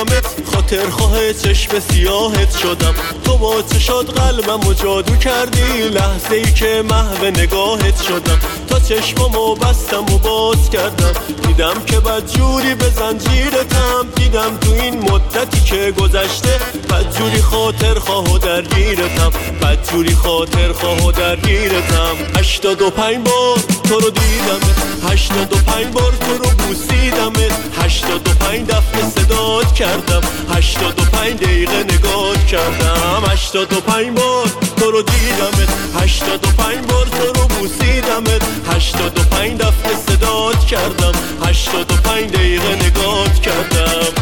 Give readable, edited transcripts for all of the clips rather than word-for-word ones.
دیدمت خاطر خواه چشم سیاهت شدم. تو با چشات قلبم و جادو کردی، لحظه ای که محو نگاهت شدم. تا چشمامو بستم و باز کردم، دیدم که بدجوری به زنجیرتم. دیدم تو این مدتی که گذشته بدجوری خاطر خواه و درگیرتم، بدجوری خاطر خواه و درگیرتم. 85 بار تو رو دیدمت، 85 بار تو رو بوسیدمت، 85 دفعه صدات کردم، 85 دقیقه نگات کردم. 85 بار تو رو دیدمت، 85 بار تو رو بوسیدمت، 85 دفعه صدات کردم، 85 دقیقه نگات کردم.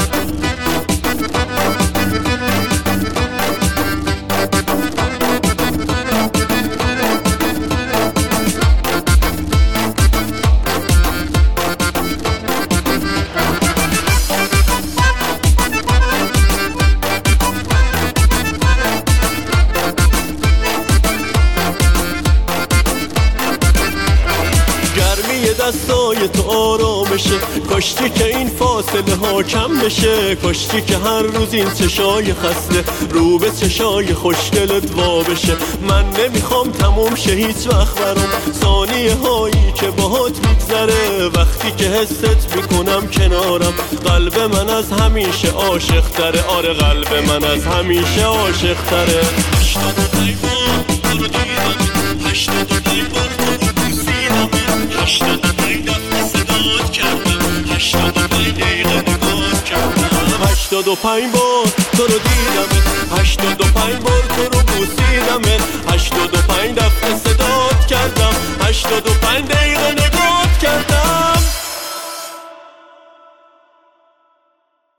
دستای تو آرامشه، کاشتی که این فاصله ها کم بشه، کاشتی که هر روز این چشای خسته رو به چشای خوشگلت وا بشه. من نمیخوام تموم شه هیچ وقت برام ثانیه هایی که باهات میگذره، وقتی که حست میکنم کنارم قلب من از همیشه عاشق تره. آره قلب من از همیشه عاشق تره. 85 بار تو رو دیدم، 85 بار تو رو بوسیدم، 85 دفعه صدات کردم، 85 دقیقه نگات کردم. 85 بار تو رو دیدم، 85 بار تو رو بوسیدم، 85 دفعه صدات کردم، 85 دقیقه